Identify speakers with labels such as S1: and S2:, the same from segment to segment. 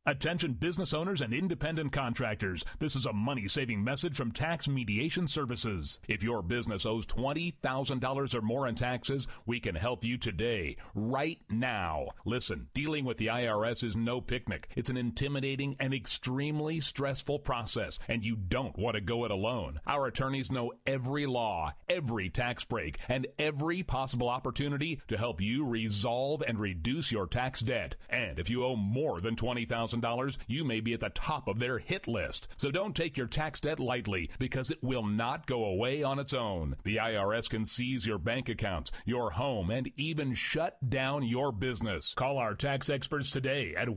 S1: Attention business owners and independent contractors. This is a money-saving message from Tax Mediation Services. If your business owes $20,000 or more in taxes, we can help you today, right now. Listen, dealing with the IRS is no picnic. It's an intimidating and extremely stressful process, and you don't want to go it alone. Our attorneys know every law, every tax break, and every possible opportunity to help you resolve and reduce your tax debt. And if you owe more than $20,000, you may be at the top of their hit list. So don't take your tax debt lightly, because it will not go away on its own. The IRS can seize your bank accounts, your home, and even shut down your business. Call our tax experts today at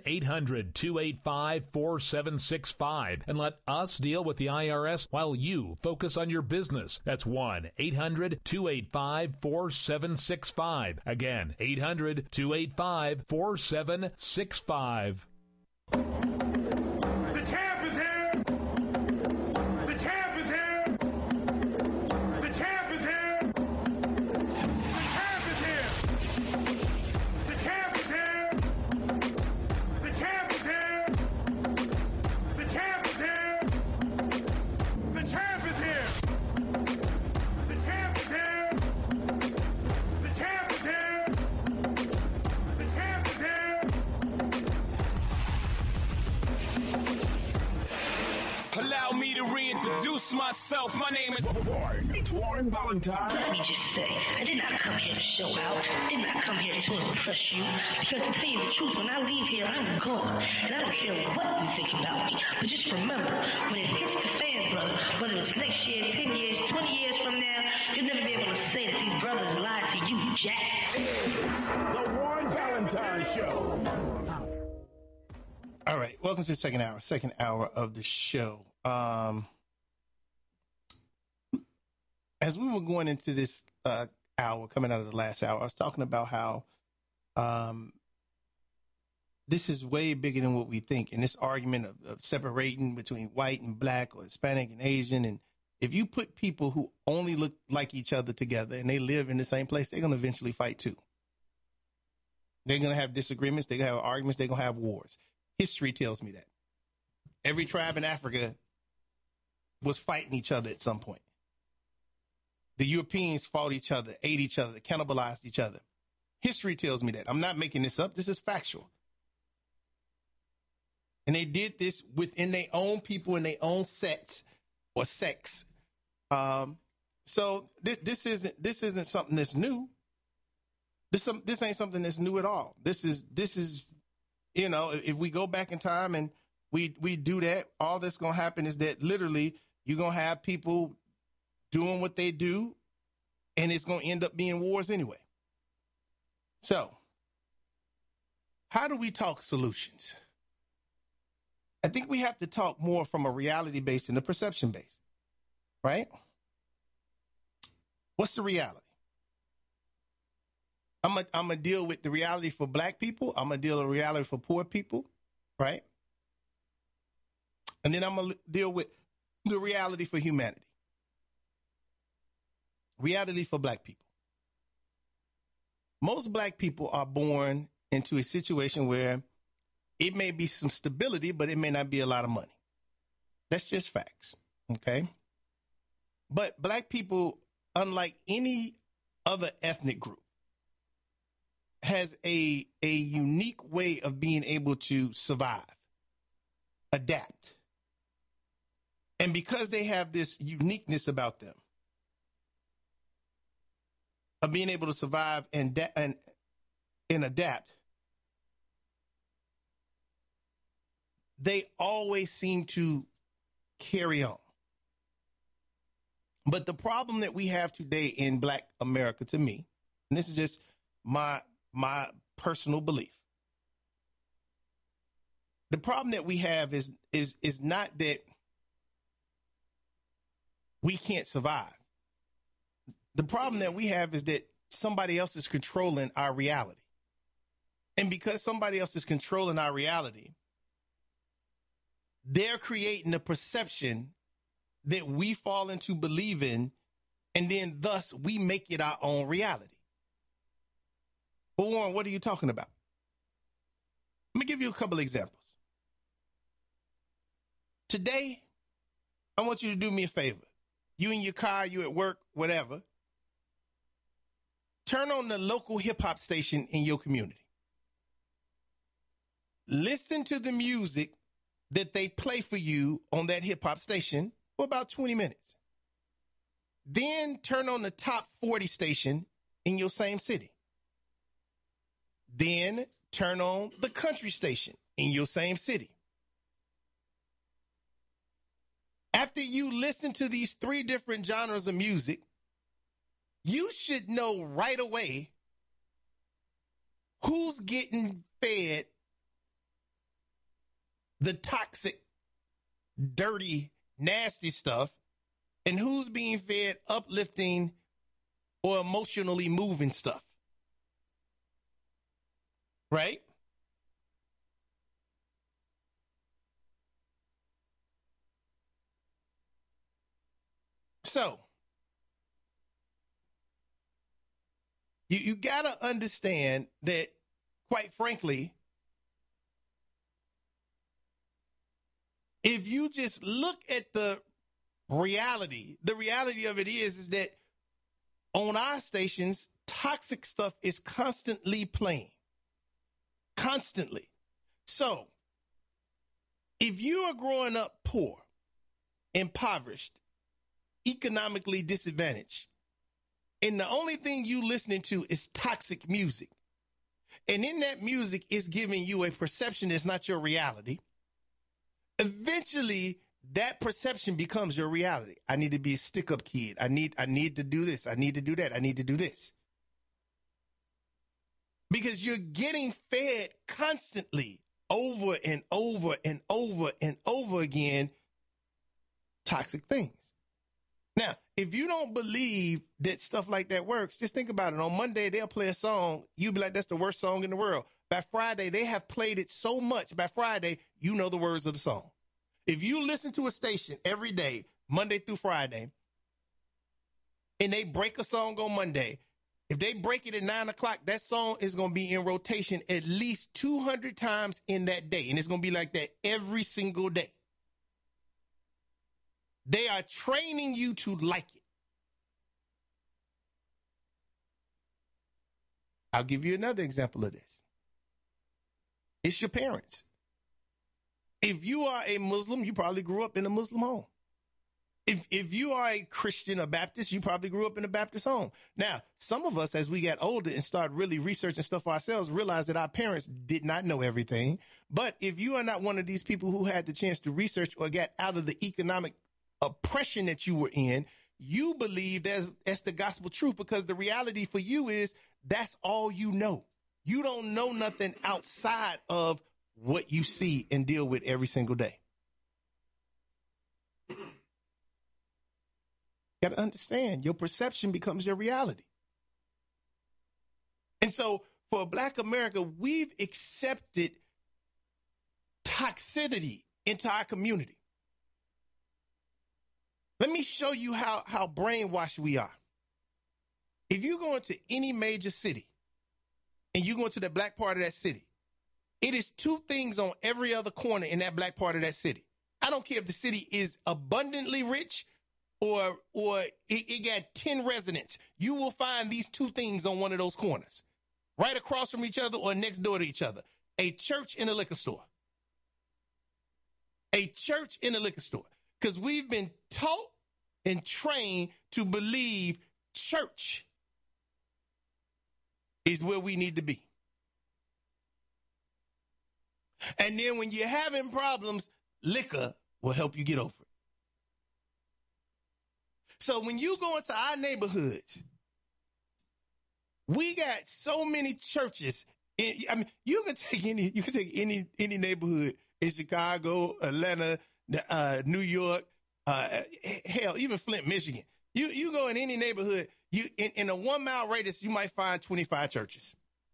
S1: 1-800-285-4765 and let us deal with the IRS while you focus on your business. That's 1-800-285-4765. Again, 800-285-4765.
S2: The champ is here! The champ is here! The champ is here! The champ is here! The champ is here! The champ is here! The champ is here! The champ is here! The champ is here! The champ is here! The champ is here!
S3: Allow me to reintroduce myself. My name is
S4: Warren. It's Warren Valentine.
S5: Let me just say, I did not come here to show out. I did not come here to impress you. Because to tell you the truth, when I leave here, I'm gone. And I don't care what you think about me. But just remember, when it hits the fan, brother, whether it's next year, 10 years, 20 years from now, you'll never be able to say that these brothers lied to you, Jack.
S4: It's the Warren Valentine Show.
S6: All right, welcome to the second hour of the show. As we were going into this hour, coming out of the last hour, I was talking about how this is way bigger than what we think. And this argument of separating between white and black or Hispanic and Asian. And if you put people who only look like each other together and they live in the same place, they're going to eventually fight too. They're going to have disagreements. They're going to have arguments. They're going to have wars. History tells me that. Every tribe in Africa was fighting each other at some point. The Europeans fought each other, ate each other, cannibalized each other. History tells me that. I'm not making this up. This is factual. And they did this within their own people in their own sets or sects. So this isn't something that's new. This ain't something that's new at all. This is, you know, if we go back in time and we do that, all that's going to happen is that literally you're going to have people doing what they do, and it's going to end up being wars anyway. So how do we talk solutions? I think we have to talk more from a reality base and a perception base, right? What's the reality? I'm going to deal with the reality for black people. I'm going to deal with the reality for poor people, right? And then I'm going to deal with the reality for humanity. Reality for black people. Most black people are born into a situation where it may be some stability, but it may not be a lot of money. That's just facts, okay? But black people, unlike any other ethnic group, has a unique way of being able to survive, adapt. And because they have this uniqueness about them, of being able to survive and adapt, they always seem to carry on. But the problem that we have today in Black America, to me, and this is just my personal belief, the problem that we have is not that we can't survive. The problem that we have is that somebody else is controlling our reality. And because somebody else is controlling our reality, they're creating a perception that we fall into believing, and then thus we make it our own reality. But Warren, what are you talking about? Let me give you a couple examples. Today, I want you to do me a favor. You in your car, you at work, whatever. Turn on the local hip hop station in your community. Listen to the music that they play for you on that hip hop station for about 20 minutes. Then turn on the top 40 station in your same city. Then turn on the country station in your same city. After you listen to these 3 different genres of music, you should know right away who's getting fed the toxic, dirty, nasty stuff and who's being fed uplifting or emotionally moving stuff. Right? So, you got to understand that, quite frankly, if you just look at the reality of it is that on our stations, toxic stuff is constantly playing. Constantly. So, if you are growing up poor, impoverished, economically disadvantaged, and the only thing you listening to is toxic music, and in that music is giving you a perception that's not your reality, eventually that perception becomes your reality. I need to be a stick-up kid. I need to do this. I need to do that. I need to do this. Because you're getting fed constantly over and over and over and over again toxic things. Now, if you don't believe that stuff like that works, just think about it. On Monday, they'll play a song. You'll be like, that's the worst song in the world. By Friday, they have played it so much. By Friday, you know the words of the song. If you listen to a station every day, Monday through Friday, and they break a song on Monday, if they break it at 9 o'clock, that song is going to be in rotation at least 200 times in that day. And it's going to be like that every single day. They are training you to like it. I'll give you another example of this. It's your parents. If you are a Muslim, you probably grew up in a Muslim home. If you are a Christian or Baptist, you probably grew up in a Baptist home. Now, some of us, as we got older and started really researching stuff for ourselves, realized that our parents did not know everything. But if you are not one of these people who had the chance to research or get out of the economic oppression that you were in, you believe that's the gospel truth, because the reality for you is that's all you know. You don't know nothing outside of what you see and deal with every single day. You got to understand, your perception becomes your reality. And so for Black America, we've accepted toxicity into our community. Let me show you how brainwashed we are. If you go into any major city and you go into the black part of that city, it is 2 things on every other corner in that black part of that city. I don't care if the city is abundantly rich or it got 10 residents. You will find these 2 things on one of those corners, right across from each other or next door to each other. A church and a liquor store. A church and a liquor store. Because we've been taught and trained to believe church is where we need to be. And then when you're having problems, liquor will help you get over it. So when you go into our neighborhoods, we got so many churches. I mean, you can take any neighborhood in Chicago, Atlanta, New York, hell, even Flint, Michigan. You go in any neighborhood, in a 1 mile radius, you might find 25 churches.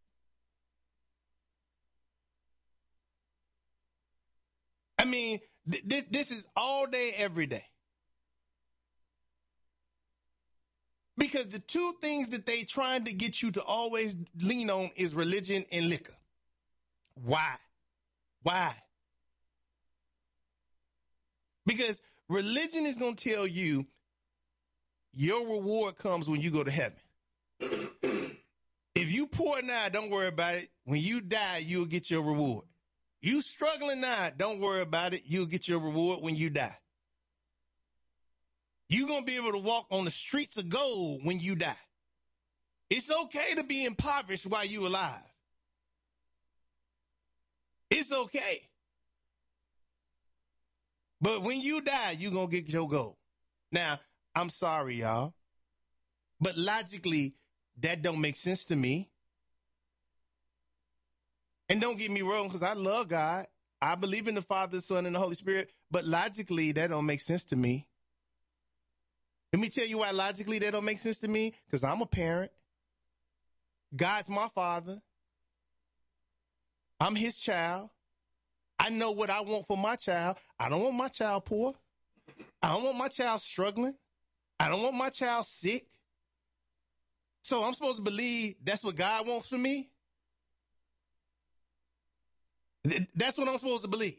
S6: I mean, this is all day, every day. Because the 2 things that they trying to get you to always lean on is religion and liquor. Why? Because religion is going to tell you your reward comes when you go to heaven. If you poor now, don't worry about it. When you die, you'll get your reward. You struggling now, don't worry about it. You'll get your reward when you die. You're going to be able to walk on the streets of gold when you die. It's okay to be impoverished while you're alive. It's okay. But when you die, you're going to get your gold. Now, I'm sorry, y'all, but logically, that don't make sense to me. And don't get me wrong, because I love God. I believe in the Father, the Son, and the Holy Spirit, but logically, that don't make sense to me. Let me tell you why logically that don't make sense to me, because I'm a parent. God's my father. I'm his child. I know what I want for my child. I don't want my child poor. I don't want my child struggling. I don't want my child sick. So I'm supposed to believe that's what God wants for me? That's what I'm supposed to believe.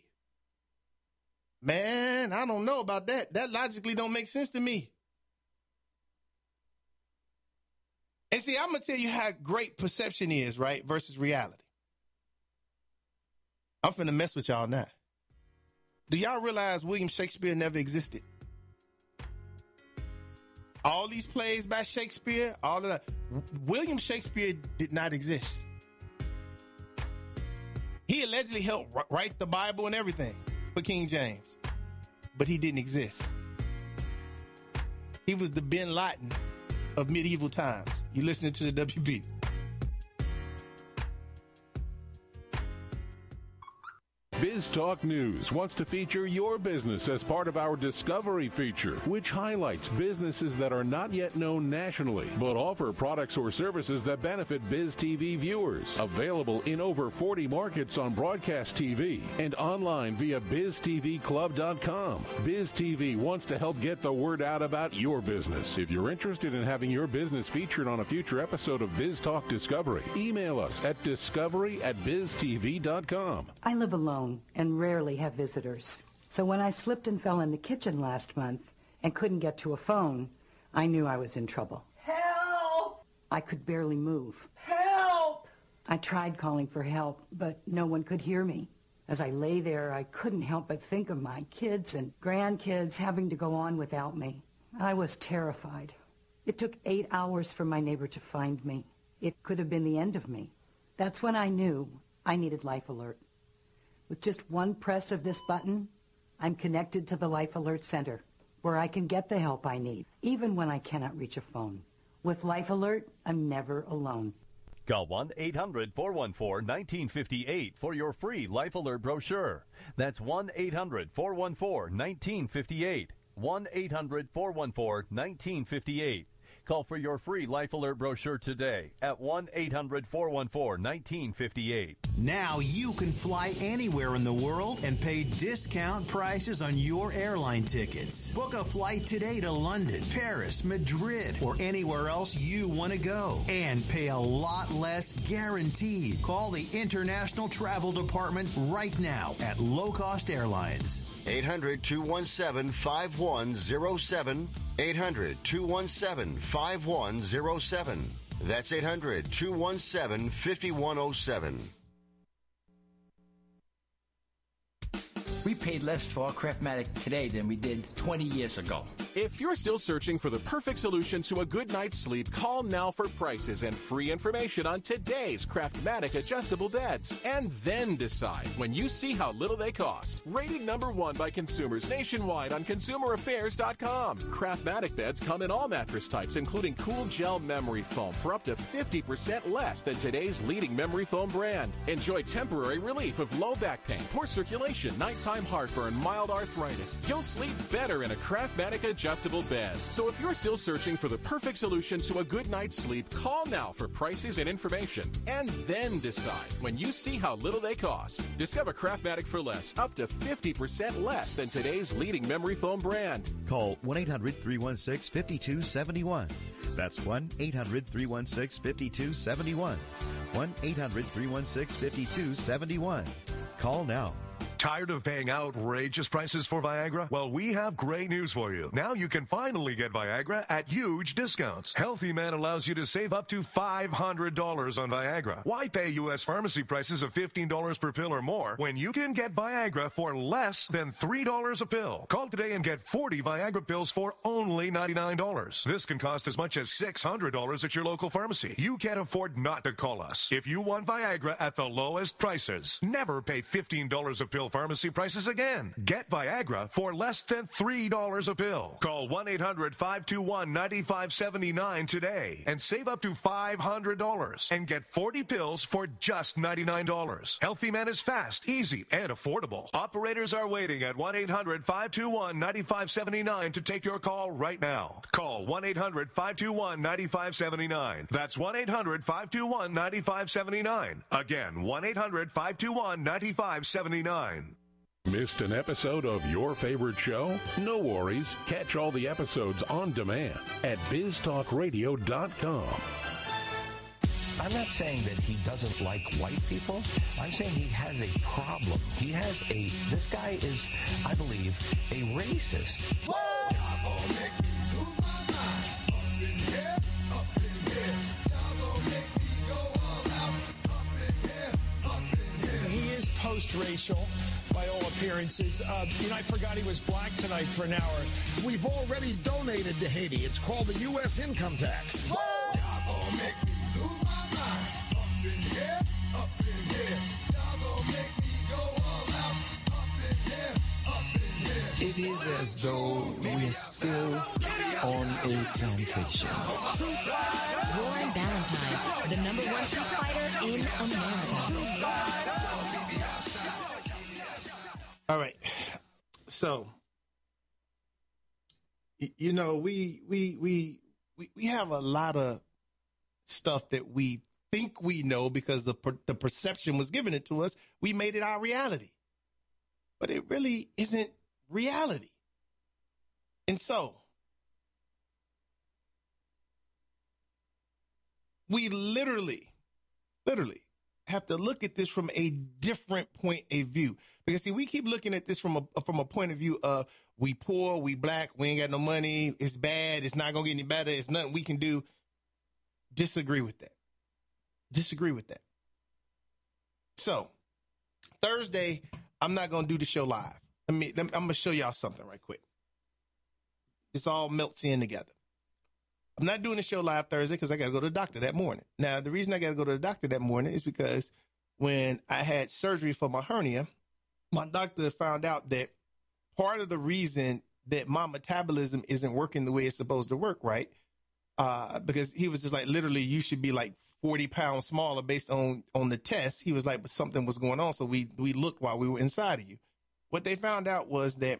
S6: Man, I don't know about that. That logically don't make sense to me. And see, I'm going to tell you how great perception is, right, versus reality. I'm finna mess with y'all now. Do y'all realize William Shakespeare never existed? All these plays by Shakespeare, all of that. William Shakespeare did not exist. He allegedly helped write the Bible and everything for King James, but he didn't exist. He was the Bin Laden of medieval times. You listening to the WB.
S7: Biz Talk News wants to feature your business as part of our Discovery feature, which highlights businesses that are not yet known nationally, but offer products or services that benefit Biz TV viewers. Available in over 40 markets on broadcast TV and online via BizTVClub.com. Biz TV wants to help get the word out about your business. If you're interested in having your business featured on a future episode of Biz Talk Discovery, email us at discovery@BizTV.com.
S8: I live alone and rarely have visitors. So when I slipped and fell in the kitchen last month and couldn't get to a phone, I knew I was in trouble.
S9: Help!
S8: I could barely move.
S9: Help!
S8: I tried calling for help, but no one could hear me. As I lay there, I couldn't help but think of my kids and grandkids having to go on without me. I was terrified. It took 8 hours for my neighbor to find me. It could have been the end of me. That's when I knew I needed Life Alert. With just one press of this button, I'm connected to the Life Alert Center, where I can get the help I need, even when I cannot reach a phone. With Life Alert, I'm never alone.
S10: Call 1-800-414-1958 for your free Life Alert brochure. That's 1-800-414-1958. 1-800-414-1958. Call for your free Life Alert brochure today at 1-800-414-1958.
S11: Now you can fly anywhere in the world and pay discount prices on your airline tickets. Book a flight today to London, Paris, Madrid, or anywhere else you want to go and pay a lot less guaranteed. Call the International Travel Department right now at Low Cost Airlines.
S12: 800-217-5107. 800-217-5107. That's 800-217-5107.
S13: We paid less for our Craftmatic today than we did 20 years ago.
S14: If you're still searching for the perfect solution to a good night's sleep, call now for prices and free information on today's Craftmatic adjustable beds. And then decide when you see how little they cost. Rated #1 by consumers nationwide on ConsumerAffairs.com. Craftmatic beds come in all mattress types, including cool gel memory foam for up to 50% less than today's leading memory foam brand. Enjoy temporary relief of low back pain, poor circulation, nighttime heartburn, mild arthritis. You'll sleep better in a Craftmatic adjustable bed. So if you're still searching for the perfect solution to a good night's sleep, call now for prices and information. And then decide when you see how little they cost. Discover Craftmatic for less, up to 50% less than today's leading memory foam brand.
S15: Call 1-800-316-5271. That's 1-800-316-5271. 1-800-316-5271. Call now. Tired of paying outrageous prices for Viagra? Well, we have great news for you. Now you can finally get Viagra at huge discounts. Healthy Man allows you to save up to $500 on Viagra. Why pay U.S. pharmacy prices of $15 per pill or more when you can get Viagra for less than $3 a pill? Call today and get 40 Viagra pills for only $99. This can cost as much as $600 at your local pharmacy. You can't afford not to call us. If you want Viagra at the lowest prices, never pay $15 a pill pharmacy prices again. Get Viagra for less than $3 a pill. Call 1-800-521-9579 today and save up to $500 and get 40 pills for just $99. Healthy Man is fast, easy, and affordable. Operators are waiting at 1-800-521-9579 to take your call right now. Call 1-800-521-9579. That's 1-800-521-9579. Again, 1-800-521-9579.
S7: Missed an episode of your favorite show? No worries. Catch all the episodes on demand at biztalkradio.com.
S16: I'm not saying that he doesn't like white people. I'm saying he has a problem. This guy is, I believe, a racist.
S17: He is post-racial by all appearances. I forgot he was black tonight for an hour. We've already donated to Haiti. It's called the U.S. income tax.
S18: It is as though we're still on a plantation.
S19: Warren Ballantyne, the number one truth fighter in America.
S6: All right. So, we have a lot of stuff that we think we know because the perception was given it to us. We made it our reality, but it really isn't reality. And so we literally have to look at this from a different point of view. Because see, we keep looking at this from a point of view of we poor, we black, we ain't got no money, it's bad, it's not gonna get any better, it's nothing we can do. Disagree with that. So Thursday, I'm not gonna do the show live. I'm gonna show y'all something right quick. This all melts in together. I'm not doing the show live Thursday because I got to go to the doctor that morning. Now, the reason I got to go to the doctor that morning is because when I had surgery for my hernia, my doctor found out that part of the reason that my metabolism isn't working the way it's supposed to work, right? Because he was just like, literally, you should be like 40 pounds smaller based on the test. He was like, but something was going on. So we looked while we were inside of you. What they found out was that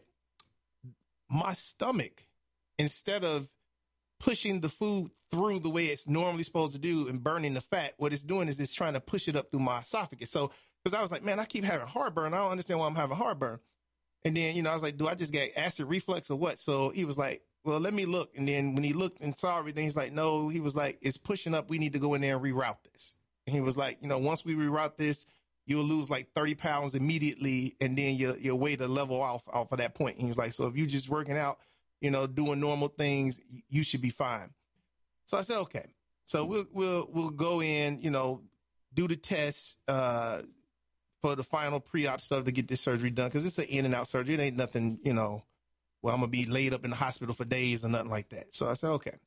S6: my stomach, instead of pushing the food through the way it's normally supposed to do and burning the fat, what it's doing is it's trying to push it up through my esophagus. So, because I was like, man, I keep having heartburn. I don't understand why I'm having heartburn. And then, I was like, do I just get acid reflux or what? So he was like, well, let me look. And then when he looked and saw everything, he's like, no, he was like, it's pushing up. We need to go in there and reroute this. And he was like, once we reroute this, you'll lose like 30 pounds immediately. And then your weight will level off of that point. And he was like, so if you just working out, doing normal things, you should be fine. So I said, okay. So we'll go in, do the tests for the final pre-op stuff to get this surgery done. Cause it's an in and out surgery. It ain't nothing, well, I'm gonna be laid up in the hospital for days or nothing like that. So I said, okay.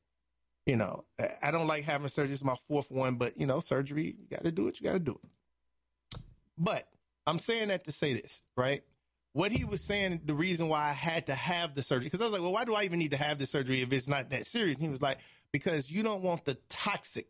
S6: I don't like having surgery. It's my fourth one, but surgery, you got to do it. You got to do it. But I'm saying that to say this, right? What he was saying, the reason why I had to have the surgery, because I was like, well, why do I even need to have the surgery if it's not that serious? And he was like, because you don't want the toxic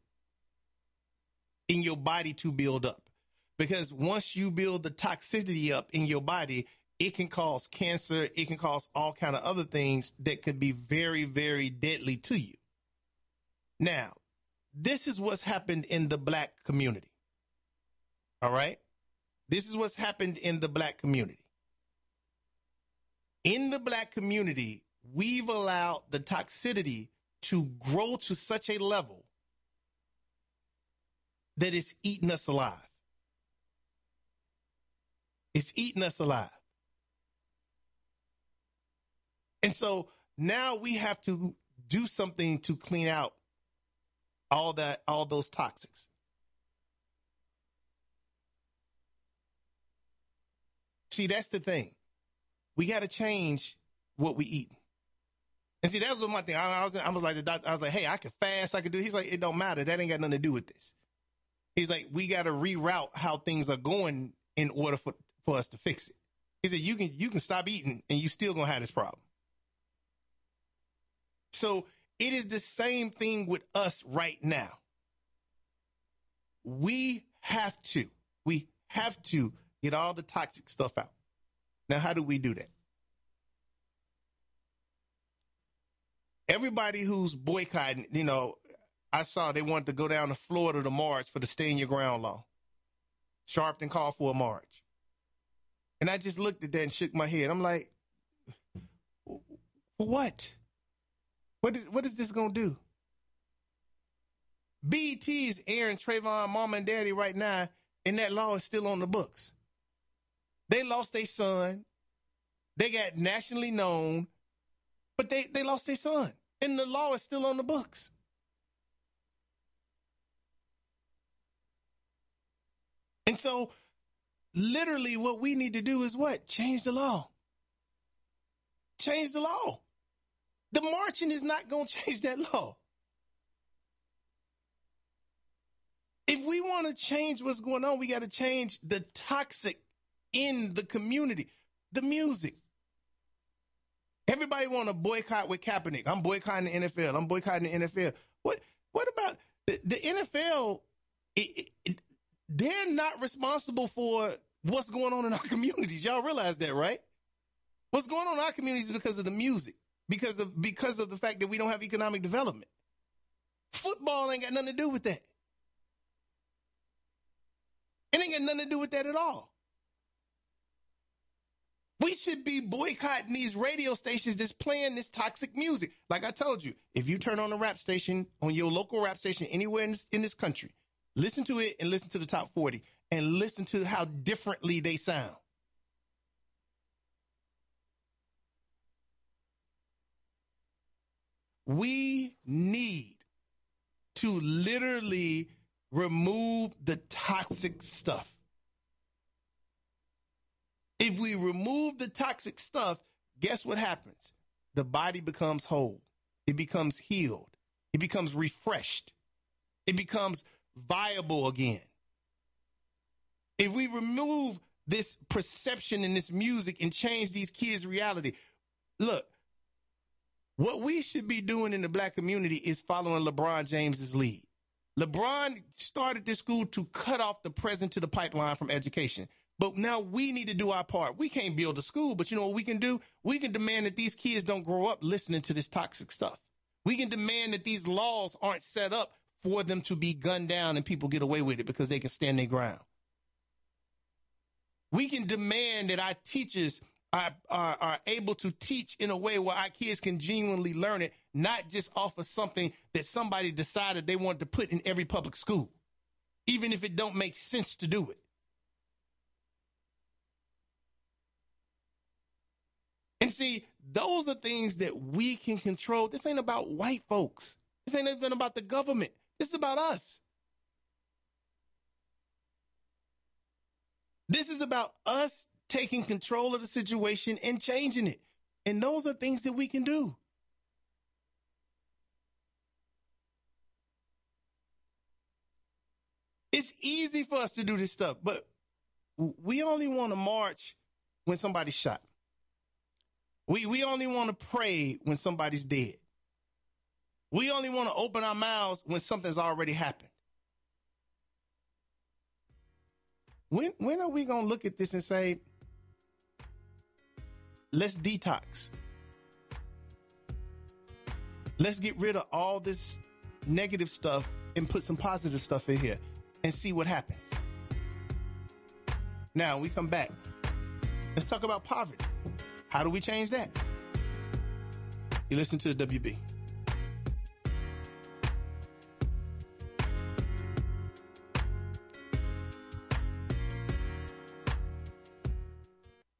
S6: in your body to build up. Because once you build the toxicity up in your body, it can cause cancer. It can cause all kind of other things that could be very, very deadly to you. Now, this is what's happened in the black community. All right? This is what's happened in the black community. In the black community, we've allowed the toxicity to grow to such a level that it's eating us alive. It's eating us alive. And so now we have to do something to clean out all those toxics. See, that's the thing. We got to change what we eat. And see, that was my thing. I was like, the doctor, I was like, hey, I could fast, I could do. He's like, it don't matter. That ain't got nothing to do with this. He's like, we got to reroute how things are going in order for us to fix it. He said, you can stop eating and you still gonna have this problem. So it is the same thing with us right now. We have to get all the toxic stuff out. Now, how do we do that? Everybody who's boycotting, you know, I saw they wanted to go down to Florida to march for the Stay in Your Ground law. Sharpton called for a march. And I just looked at that and shook my head. I'm like, what? What is this going to do? BET is airing Trayvon Mama and Daddy right now, and that law is still on the books. They lost their son. They got nationally known, but they lost their son. And the law is still on the books. And so literally what we need to do is what? Change the law. Change the law. The marching is not going to change that law. If we want to change what's going on, we got to change the toxic in the community, the music. Everybody want to boycott with Kaepernick. I'm boycotting the NFL. I'm boycotting the NFL. What about the NFL? They're not responsible for what's going on in our communities. Y'all realize that, right? What's going on in our communities is because of the music, because of the fact that we don't have economic development. Football ain't got nothing to do with that. It ain't got nothing to do with that at all. We should be boycotting these radio stations that's playing this toxic music. Like I told you, if you turn on a rap station, on your local rap station anywhere in this country, listen to it and listen to the top 40 and listen to how differently they sound. We need to literally remove the toxic stuff. If we remove the toxic stuff, guess what happens? The body becomes whole. It becomes healed. It becomes refreshed. It becomes viable again. If we remove this perception in this music and change these kids' reality, look, what we should be doing in the black community is following LeBron James's lead. LeBron started this school to cut off the present to the pipeline from education. But now we need to do our part. We can't build a school, but you know what we can do? We can demand that these kids don't grow up listening to this toxic stuff. We can demand that these laws aren't set up for them to be gunned down and people get away with it because they can stand their ground. We can demand that our teachers are able to teach in a way where our kids can genuinely learn it, not just off of something that somebody decided they wanted to put in every public school, even if it don't make sense to do it. And see, those are things that we can control. This ain't about white folks. This ain't even about the government. This is about us. This is about us taking control of the situation and changing it. And those are things that we can do. It's easy for us to do this stuff, but we only want to march when somebody's shot. We only want to pray when somebody's dead. We only want to open our mouths when something's already happened. When are we going to look at this and say, let's detox? Let's get rid of all this negative stuff and put some positive stuff in here and see what happens. Now, we come back. Let's talk about poverty. How do we change that? You listen to the WB.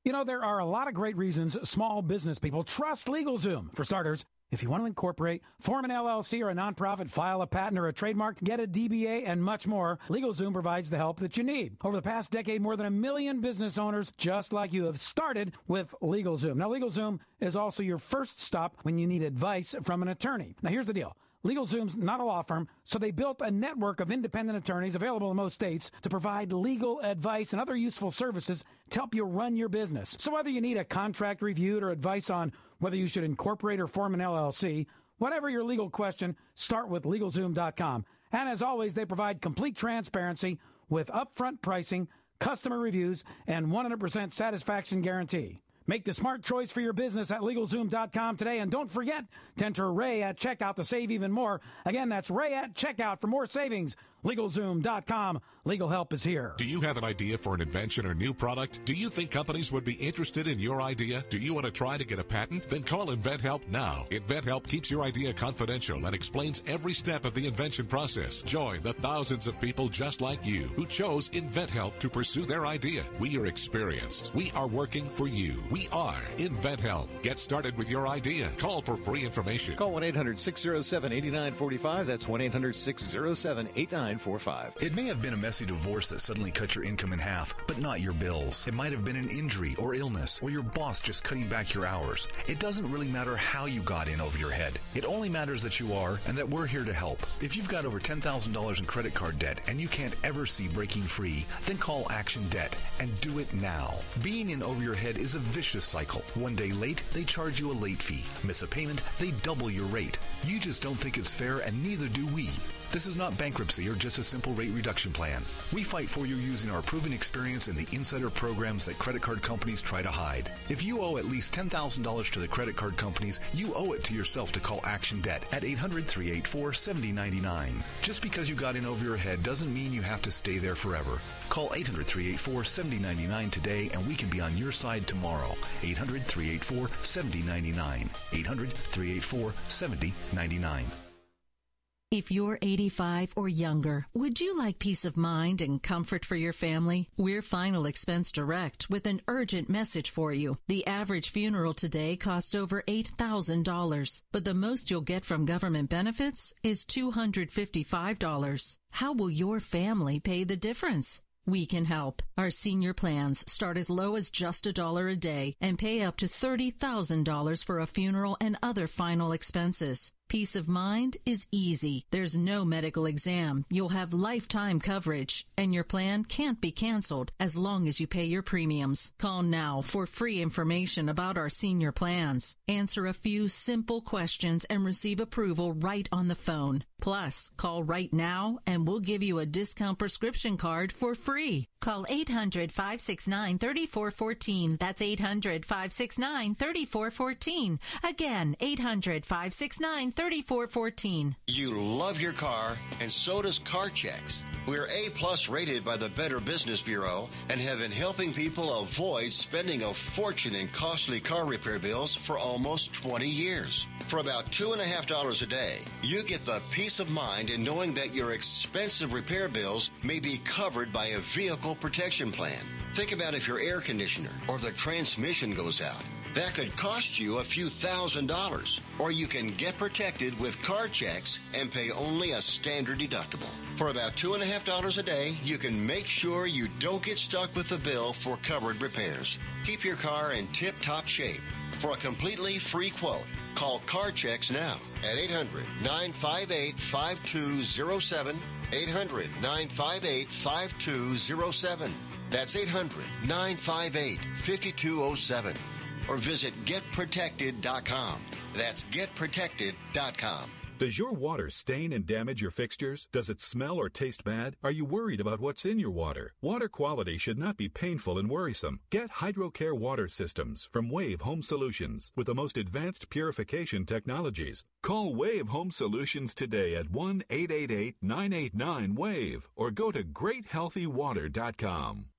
S20: You know, there are a lot of great reasons small business people trust LegalZoom. For starters, if you want to incorporate, form an LLC or a nonprofit, file a patent or a trademark, get a DBA, and much more, LegalZoom provides the help that you need. Over the past decade, more than 1 million business owners just like you have started with LegalZoom. Now, LegalZoom is also your first stop when you need advice from an attorney. Now, here's the deal. LegalZoom's not a law firm, so they built a network of independent attorneys available in most states to provide legal advice and other useful services to help you run your business. So whether you need a contract reviewed or advice on whether you should incorporate or form an LLC, whatever your legal question, start with LegalZoom.com. And as always, they provide complete transparency with upfront pricing, customer reviews, and 100% satisfaction guarantee. Make the smart choice for your business at LegalZoom.com today, and don't forget to enter Ray at checkout to save even more. Again, that's Ray at checkout for more savings. LegalZoom.com. Legal help is here.
S21: Do you have an idea for an invention or new product? Do you think companies would be interested in your idea? Do you want to try to get a patent? Then call InventHelp now. InventHelp keeps your idea confidential and explains every step of the invention process. Join the thousands of people just like you who chose InventHelp to pursue their idea. We are experienced. We are working for you. We are InventHelp. Get started with your idea. Call for free information.
S22: Call 1-800-607-8945. That's 1-800-607-8945.
S23: It may have been a messy divorce that suddenly cut your income in half, but not your bills. It might have been an injury or illness, or your boss just cutting back your hours. It doesn't really matter how you got in over your head. It only matters that you are, and that we're here to help. If you've got over $10,000 in credit card debt and you can't ever see breaking free, then call Action Debt and do it now. Being in over your head is a vicious cycle. One day late, they charge you a late fee. Miss a payment, they double your rate. You just don't think it's fair, and neither do we. This is not bankruptcy or just a simple rate reduction plan. We fight for you using our proven experience in the insider programs that credit card companies try to hide. If you owe at least $10,000 to the credit card companies, you owe it to yourself to call Action Debt at 800-384-7099. Just because you got in over your head doesn't mean you have to stay there forever. Call 800-384-7099 today and we can be on your side tomorrow. 800-384-7099. 800-384-7099.
S24: If you're 85 or younger, would you like peace of mind and comfort for your family? We're Final Expense Direct with an urgent message for you. The average funeral today costs over $8,000, but the most you'll get from government benefits is $255. How will your family pay the difference? We can help. Our senior plans start as low as just $1 a day and pay up to $30,000 for a funeral and other final expenses. Peace of mind is easy. There's no medical exam. You'll have lifetime coverage, and your plan can't be canceled as long as you pay your premiums. Call now for free information about our senior plans. Answer a few simple questions and receive approval right on the phone. Plus, call right now and we'll give you a discount prescription card for free. Call 800-569-3414. That's 800-569-3414. Again, 800-569-3414.
S12: You love your car, and so does CarChecks. We're A-plus rated by the Better Business Bureau and have been helping people avoid spending a fortune in costly car repair bills for almost 20 years. For about $2.50 a day, you get the peace of mind in knowing that your expensive repair bills may be covered by a vehicle protection plan. Think about if your air conditioner or the transmission goes out. That could cost you a few $1,000s. Or you can get protected with CarChecks and pay only a standard deductible. For about $2.50 a day, you can make sure you don't get stuck with the bill for covered repairs. Keep your car in tip-top shape. For a completely free quote, call CarChecks now at 800-958-5207. 800-958-5207. That's 800-958-5207. Or visit GetProtected.com. That's GetProtected.com.
S25: Does your water stain and damage your fixtures? Does it smell or taste bad? Are you worried about what's in your water? Water quality should not be painful and worrisome. Get HydroCare water systems from Wave Home Solutions with the most advanced purification technologies. Call Wave Home Solutions today at 1-888-989-WAVE or go to GreatHealthyWater.com.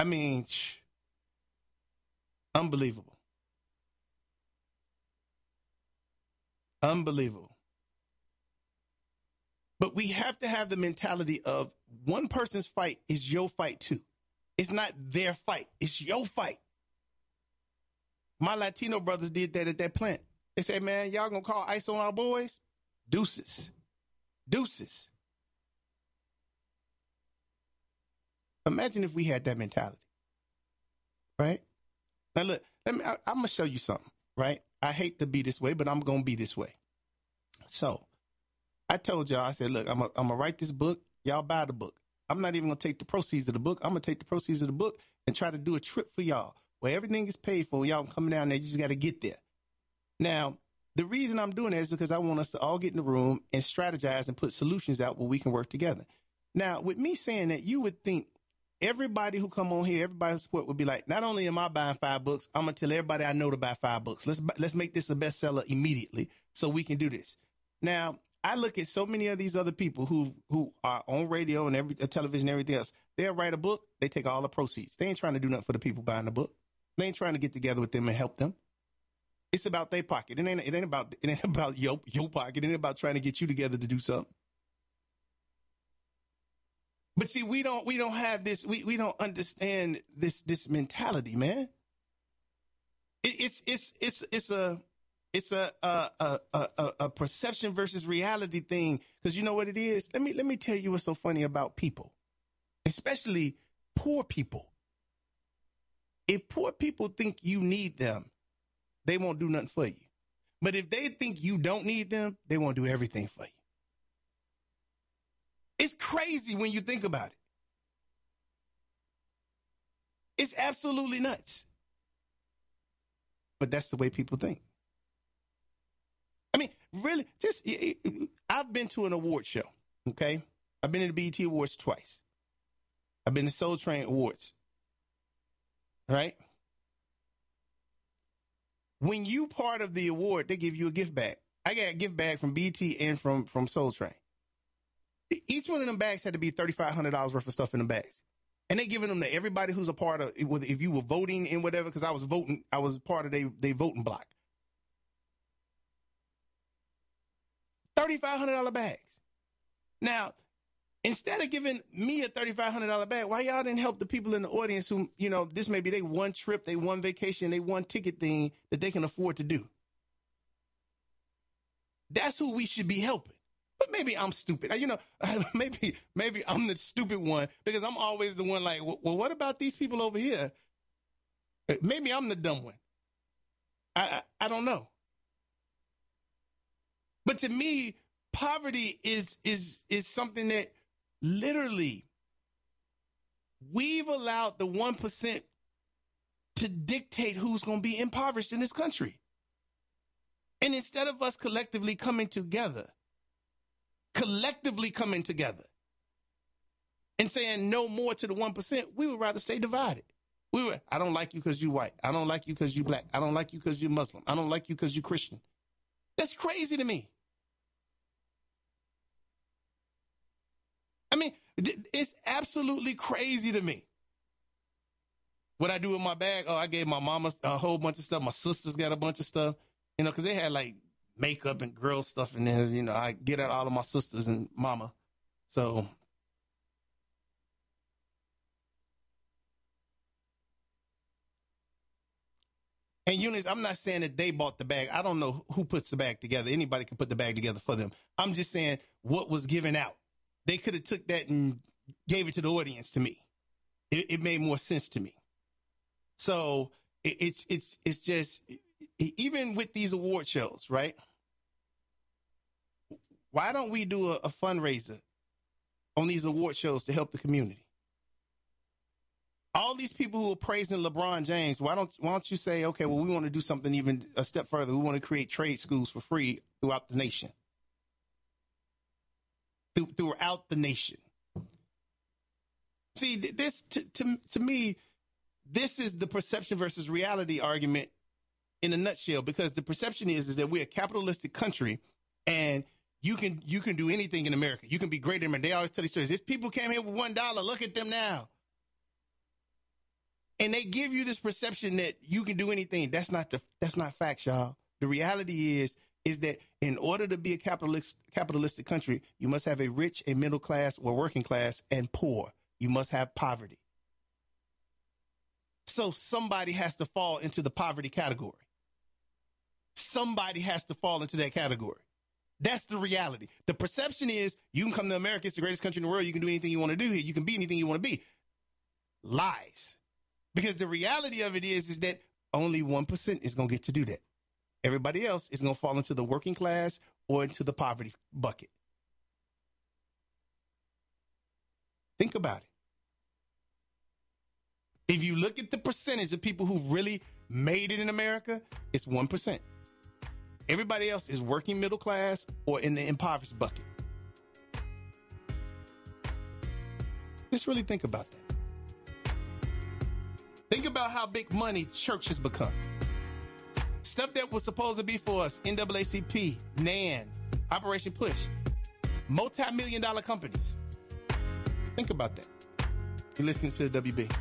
S6: I mean, unbelievable. Unbelievable. But we have to have the mentality of one person's fight is your fight too. It's not their fight. It's your fight. My Latino brothers did that at that plant. They said, man, y'all gonna call ICE on our boys? Deuces. Deuces. Imagine if we had that mentality, right? Now look, I'm gonna show you something, right? I hate to be this way, but I'm gonna be this way. So I told y'all, I said, look, I'm gonna write this book. Y'all buy the book. I'm not even gonna take the proceeds of the book. I'm gonna take the proceeds of the book and try to do a trip for y'all where everything is paid for. Y'all coming down there, you just gotta get there. Now, the reason I'm doing that is because I want us to all get in the room and strategize and put solutions out where we can work together. Now, with me saying that, you would think everybody who come on here, everybody who support would be like, not only am I buying 5 books, I'm going to tell everybody I know to buy 5 books. Let's make this a bestseller immediately so we can do this. Now, I look at so many of these other people who are on radio and television and everything else. They'll write a book. They take all the proceeds. They ain't trying to do nothing for the people buying the book. They ain't trying to get together with them and help them. It's about their pocket. It ain't about your pocket. It ain't about trying to get you together to do something. But see, we don't have this. We don't understand this mentality, man. It's a perception versus reality thing. Because you know what it is. Let me tell you what's so funny about people, especially poor people. If poor people think you need them, they won't do nothing for you. But if they think you don't need them, they won't do everything for you. It's crazy when you think about it. It's absolutely nuts. But that's the way people think. I mean, really, I've been to an award show, okay? I've been to the BET Awards twice. I've been to Soul Train Awards, right? When you part of the award, they give you a gift bag. I got a gift bag from BET and from Soul Train. Each one of them bags had to be $3,500 worth of stuff in the bags. And they giving them to everybody who's a part of, if you were voting in whatever, because I was voting, I was part of their voting block. $3,500 bags. Now, instead of giving me a $3,500 bag, why y'all didn't help the people in the audience who, this may be they one trip, they one vacation, they one ticket thing that they can afford to do? That's who we should be helping. But maybe I'm stupid. Maybe I'm the stupid one because I'm always the one like, well, what about these people over here? Maybe I'm the dumb one. I don't know. But to me, poverty is something that literally we've allowed the 1% to dictate who's going to be impoverished in this country. And instead of us collectively coming together and saying no more to the 1%, we would rather stay divided. I don't like you because you white. I don't like you because you black. I don't like you because you're Muslim. I don't like you because you're Christian. That's crazy to me. I mean, it's absolutely crazy to me. What I do with my bag, I gave my mama a whole bunch of stuff. My sisters got a bunch of stuff, because they had like makeup and girl stuff in there. I get out all of my sisters and mama. So. And Eunice, I'm not saying that they bought the bag. I don't know who puts the bag together. Anybody can put the bag together for them. I'm just saying what was given out. They could have took that and gave it to the audience to me. It made more sense to me. So it's just, even with these award shows, right? Why don't we do a fundraiser on these award shows to help the community? All these people who are praising LeBron James, why don't you say, okay, well, we want to do something even a step further. We want to create trade schools for free throughout the nation. Throughout the nation. See, this to me, this is the perception versus reality argument in a nutshell, because the perception is that we're a capitalistic country and you can do anything in America. You can be greater than America. They always tell these stories. If people came here with $1, look at them now. And they give you this perception that you can do anything. That's not facts, y'all. The reality is that in order to be a capitalistic country, you must have a rich, a middle class, or working class, and poor. You must have poverty. So somebody has to fall into the poverty category. Somebody has to fall into that category. That's the reality. The perception is you can come to America, it's the greatest country in the world, you can do anything you want to do here, you can be anything you want to be. Lies. Because the reality of it is that only 1% is going to get to do that. Everybody else is going to fall into the working class or into the poverty bucket. Think about it. If you look at the percentage of people who really made it in America, it's 1%. Everybody else is working middle class or in the impoverished bucket. Just really think about that. Think about how big money church has become. Stuff that was supposed to be for us, NAACP, NAN, Operation Push, multi-million-dollar companies. Think about that. You're listening to the WB.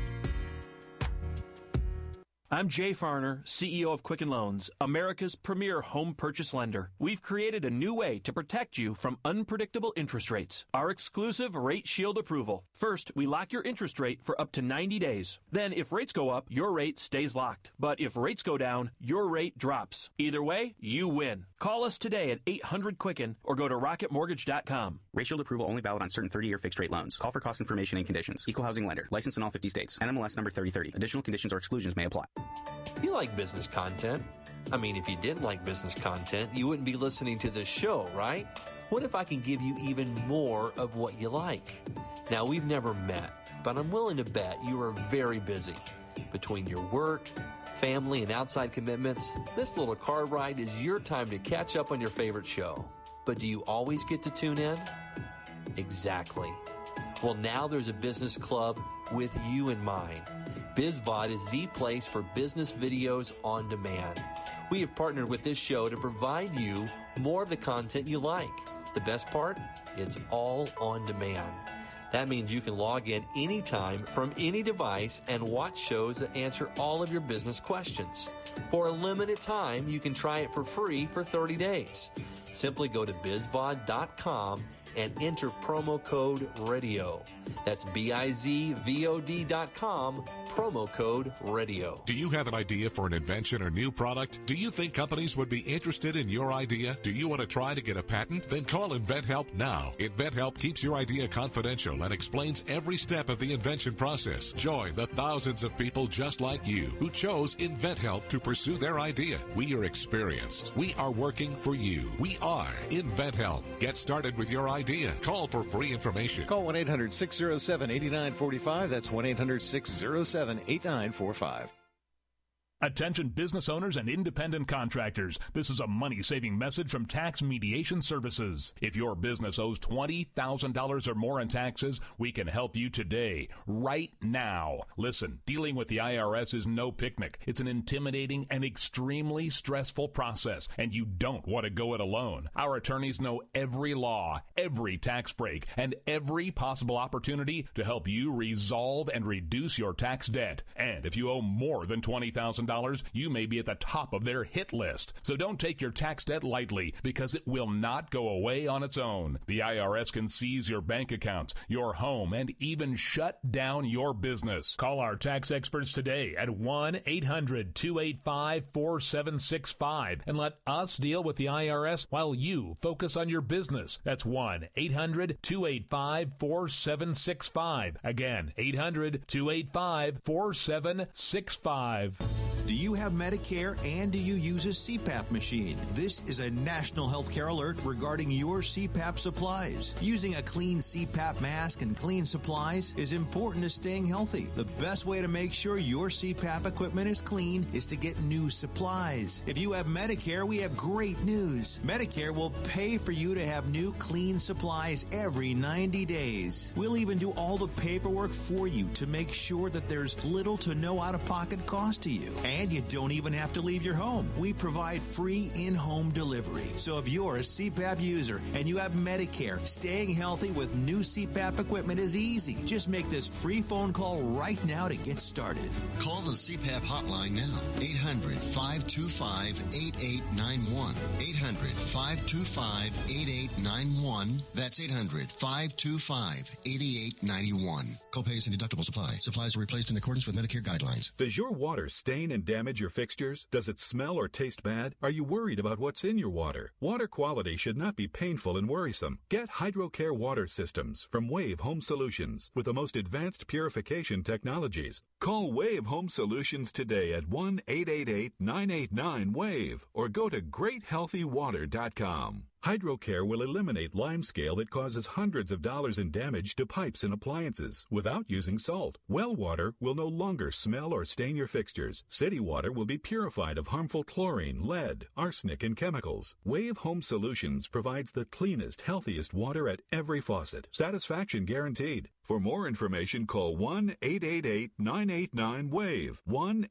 S4: I'm Jay Farner, CEO of Quicken Loans, America's premier home purchase lender. We've created a new way to protect you from unpredictable interest rates. Our exclusive Rate Shield approval. First, we lock your interest rate for up to 90 days. Then, if rates go up, your rate stays locked. But if rates go down, your rate drops. Either way, you win. Call us today at 800-QUICKEN or go to rocketmortgage.com.
S5: Rate Shield approval only valid on certain 30-year fixed-rate loans. Call for cost information and conditions. Equal housing lender. Licensed in all 50 states. NMLS number 3030. Additional conditions or exclusions may apply.
S8: You like business content. I mean, if you didn't like business content, you wouldn't be listening to this show, right? What if I can give you even more of what you like? Now, we've never met, but I'm willing to bet you are very busy. Between your work, family, and outside commitments, this little car ride is your time to catch up on your favorite show. But do you always get to tune in? Exactly. Well, now there's a business club with you in mind. BizVod is the place for business videos on demand. We have partnered with this show to provide you more of the content you like. The best part? It's all on demand. That means you can log in anytime from any device and watch shows that answer all of your business questions. For a limited time, you can try it for free for 30 days. Simply go to bizvod.com and enter promo code RADIO. That's BIZVOD.com, promo code RADIO.
S21: Do you have an idea for an invention or new product? Do you think companies would be interested in your idea? Do you want to try to get a patent? Then call InventHelp now. InventHelp keeps your idea confidential and explains every step of the invention process. Join the thousands of people just like you who chose InventHelp to pursue their idea. We are experienced. We are working for you. We are InventHelp. Get started with your idea. Call for free information.
S22: Call 1-800-607-8945. That's 1-800-607-8945.
S10: Attention business owners and independent contractors. This is a money-saving message from Tax Mediation Services. If your business owes $20,000 or more in taxes, we can help you today, right now. Listen, dealing with the IRS is no picnic. It's an intimidating and extremely stressful process, and you don't want to go it alone. Our attorneys know every law, every tax break, and every possible opportunity to help you resolve and reduce your tax debt. And if you owe more than $20,000, you may be at the top of their hit list. So don't take your tax debt lightly, because it will not go away on its own. The IRS can seize your bank accounts, your home, and even shut down your business. Call our tax experts today at 1-800-285-4765 and let us deal with the IRS while you focus on your business. That's 1-800-285-4765. Again, 800-285-4765.
S11: Do you have Medicare and do you use a CPAP machine? This is a national healthcare alert regarding your CPAP supplies. Using a clean CPAP mask and clean supplies is important to staying healthy. The best way to make sure your CPAP equipment is clean is to get new supplies. If you have Medicare, we have great news. Medicare will pay for you to have new clean supplies every 90 days. We'll even do all the paperwork for you to make sure that there's little to no out-of-pocket cost to you. And you don't even have to leave your home. We provide free in-home delivery. So if you're a CPAP user and you have Medicare, staying healthy with new CPAP equipment is easy. Just make this free phone call right now to get started.
S12: Call the CPAP hotline now. 800-525-8891. 800-525-8891. That's 800-525-8891. Copays and deductibles apply. Supplies are replaced in accordance with Medicare guidelines.
S25: Does your water stain and damage your fixtures? Does it smell or taste bad? Are you worried about what's in your water? Water quality should not be painful and worrisome. Get HydroCare water systems from Wave Home Solutions with the most advanced purification technologies. Call Wave Home Solutions today at 1-888-989-WAVE or go to GreatHealthyWater.com. HydroCare will eliminate limescale that causes hundreds of dollars in damage to pipes and appliances without using salt. Well water will no longer smell or stain your fixtures. City water will be purified of harmful chlorine, lead, arsenic, and chemicals. Wave Home Solutions provides the cleanest, healthiest water at every faucet. Satisfaction guaranteed. For more information, call 1-888-989-WAVE,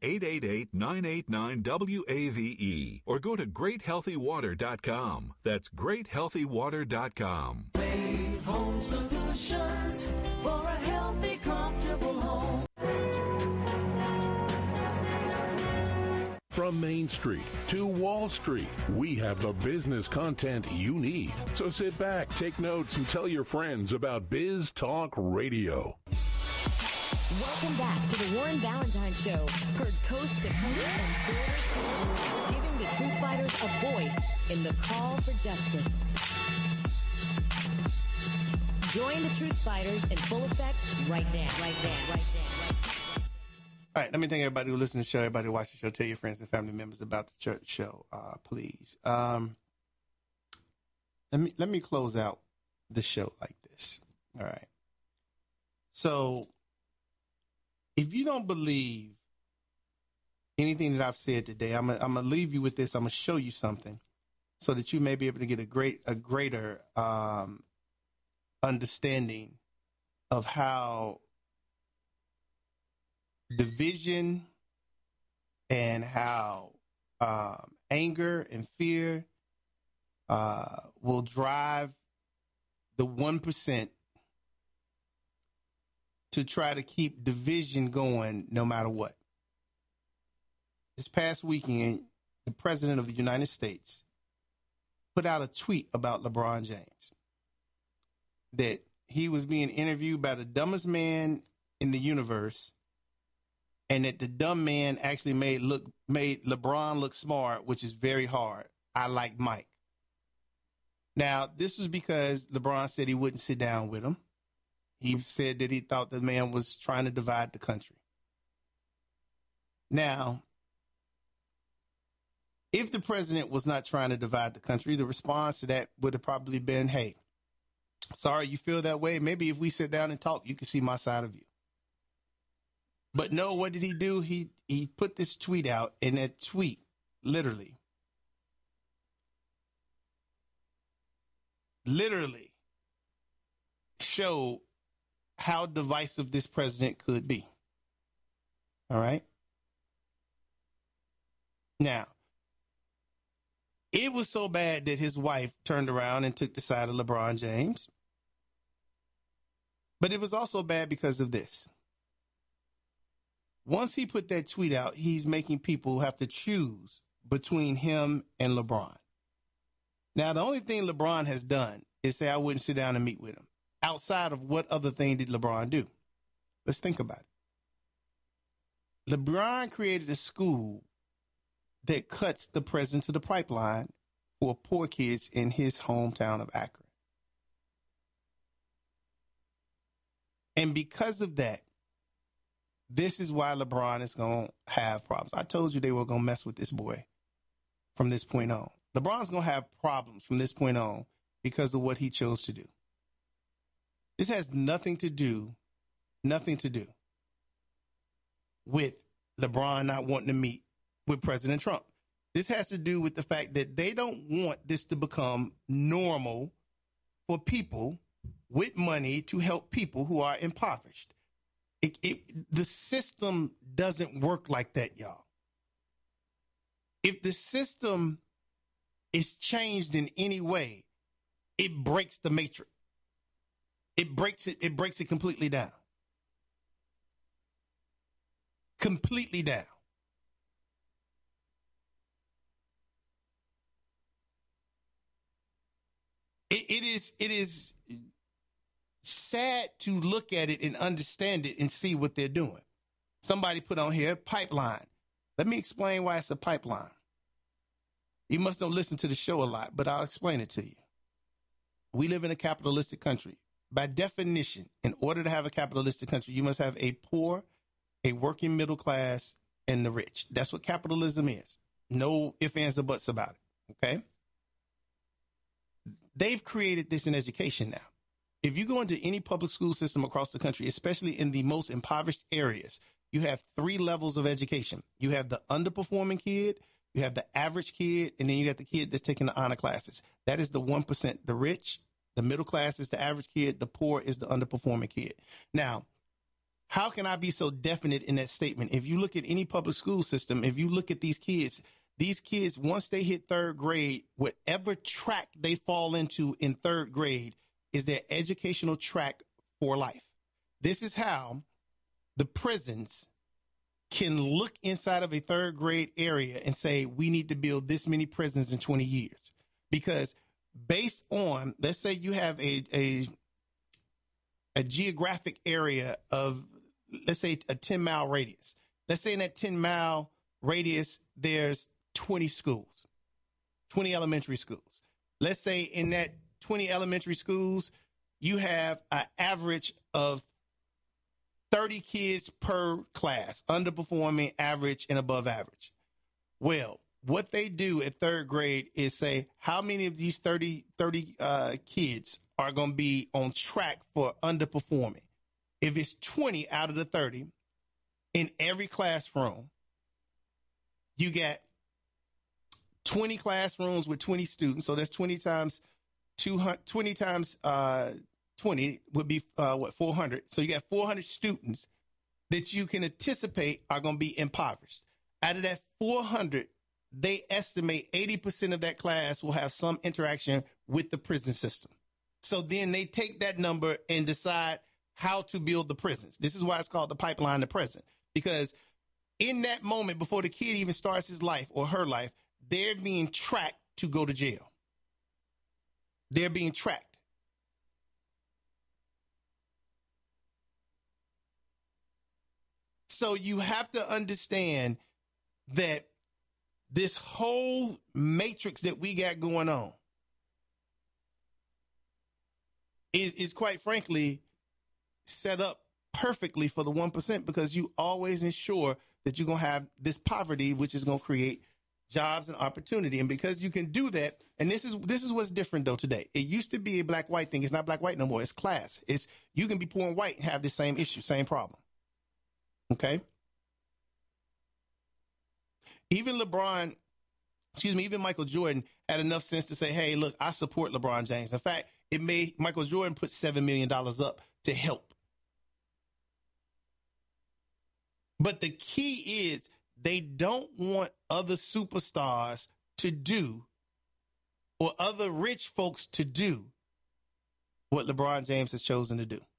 S25: 1-888-989-WAVE, or go to GreatHealthyWater.com. That's GreatHealthyWater.com.
S9: Wave Home Solutions for a healthy, comfortable home.
S7: From Main Street to Wall Street, we have the business content you need. So sit back, take notes, and tell your friends about Biz Talk Radio.
S19: Welcome back to the Warren Valentine Show, heard coast to coast and border to border, giving the truth fighters a voice in the call for justice. Join the truth fighters in full effect right now.
S6: All right, let me thank everybody who listens to the show, everybody who watches the show. Tell your friends and family members about the church show, please. Let me close out the show like this. All right. So, if you don't believe anything that I've said today, I'm gonna leave you with this. I'm gonna show you something so that you may be able to get a greater understanding of how division and how anger and fear will drive the 1% to try to keep division going no matter what. This past weekend, the President of the United States put out a tweet about LeBron James, that he was being interviewed by the dumbest man in the universe, and that the dumb man actually made LeBron look smart, which is very hard. I like Mike. Now, this was because LeBron said he wouldn't sit down with him. He said that he thought the man was trying to divide the country. Now, if the president was not trying to divide the country, the response to that would have probably been, hey, sorry you feel that way. Maybe if we sit down and talk, you can see my side of you. But no, what did he do? He put this tweet out, and that tweet literally showed how divisive this president could be. All right. Now, it was so bad that his wife turned around and took the side of LeBron James. But it was also bad because of this. Once he put that tweet out, he's making people have to choose between him and LeBron. Now, the only thing LeBron has done is say, I wouldn't sit down and meet with him. Outside of what other thing did LeBron do? Let's think about it. LeBron created a school that cuts the president to the pipeline for poor kids in his hometown of Akron. And because of that, this is why LeBron is going to have problems. I told you they were going to mess with this boy from this point on. LeBron's going to have problems from this point on because of what he chose to do. This has nothing to do with LeBron not wanting to meet with President Trump. This has to do with the fact that they don't want this to become normal for people with money to help people who are impoverished. The system doesn't work like that, y'all. If the system is changed in any way, it breaks the matrix. It breaks it completely down. Completely down. It is sad to look at it and understand it and see what they're doing. Somebody put on here, pipeline. Let me explain why it's a pipeline. You must don't listen to the show a lot, but I'll explain it to you. We live in a capitalistic country. By definition, in order to have a capitalistic country, you must have a poor, a working middle class, and the rich. That's what capitalism is. No ifs, ands, or buts about it. Okay? They've created this in education now. If you go into any public school system across the country, especially in the most impoverished areas, you have 3 levels of education. You have the underperforming kid, you have the average kid, and then you got the kid that's taking the honor classes. That is the 1%. The rich, the middle class is the average kid, the poor is the underperforming kid. Now, how can I be so definite in that statement? If you look at any public school system, if you look at these kids, once they hit 3rd grade, whatever track they fall into in 3rd grade is their educational track for life. This is how the prisons can look inside of a 3rd grade area and say, we need to build this many prisons in 20 years. Because based on, let's say you have a geographic area of, let's say, a 10-mile radius. Let's say in that 10-mile radius, there's 20 schools, 20 elementary schools. Let's say in that 20 elementary schools, you have an average of 30 kids per class, underperforming, average, and above average. Well, what they do at 3rd grade is say, how many of these 30 kids are going to be on track for underperforming? If it's 20 out of the 30 in every classroom, you got 20 classrooms with 20 students. So that's 20 times 20 would be 400. So you got 400 students that you can anticipate are going to be impoverished. Out of that 400, they estimate 80% of that class will have some interaction with the prison system. So then they take that number and decide how to build the prisons. This is why it's called the pipeline to prison, because in that moment, before the kid even starts his life or her life, they're being tracked to go to jail. They're being tracked. So you have to understand that this whole matrix that we got going on is quite frankly set up perfectly for the 1%, because you always ensure that you're going to have this poverty, which is going to create jobs and opportunity. And because you can do that, and this is what's different though today. It used to be a black-white thing. It's not black-white no more. It's class. It's, you can be poor and white and have the same issue, same problem. Okay. Even Michael Jordan had enough sense to say, hey, look, I support LeBron James. In fact, it made Michael Jordan put $7 million up to help. But the key is they don't want other superstars to do, or other rich folks to do, what LeBron James has chosen to do.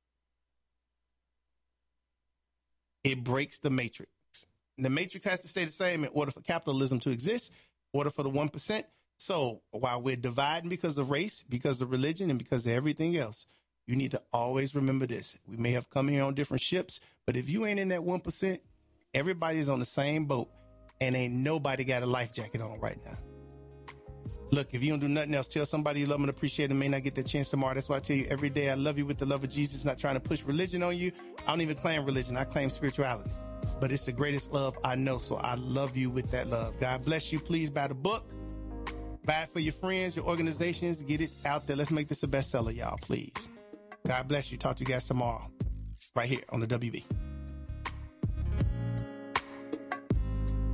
S6: It breaks the matrix. And the matrix has to stay the same in order for capitalism to exist, in order for the 1%. So while we're dividing because of race, because of religion, and because of everything else, you need to always remember this. We may have come here on different ships, but if you ain't in that 1%, everybody's on the same boat, and ain't nobody got a life jacket on right now. Look, if you don't do nothing else, tell somebody you love them and appreciate them. May not get that chance tomorrow. That's why I tell you every day, I love you with the love of Jesus. Not trying to push religion on you. I don't even claim religion. I claim spirituality. But it's the greatest love I know, so I love you with that love. God bless you. Please buy the book. Buy it for your friends, your organizations. Get it out there. Let's make this a bestseller, y'all, please. God bless you. Talk to you guys tomorrow right here on the WV.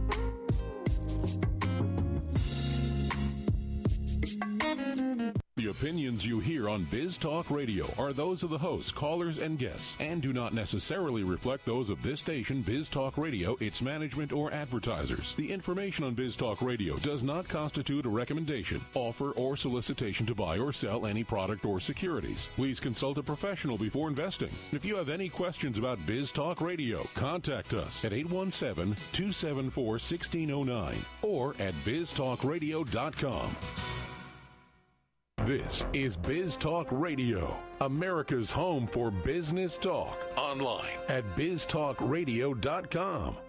S7: The opinions you hear on Biz Talk Radio are those of the hosts, callers, and guests, and do not necessarily reflect those of this station, Biz Talk Radio, its management, or advertisers. The information on Biz Talk Radio does not constitute a recommendation, offer, or solicitation to buy or sell any product or securities. Please consult a professional before investing. If you have any questions about Biz Talk Radio, contact us at 817-274-1609 or at biztalkradio.com. This is Biz Talk Radio, America's home for business talk. Online at biztalkradio.com.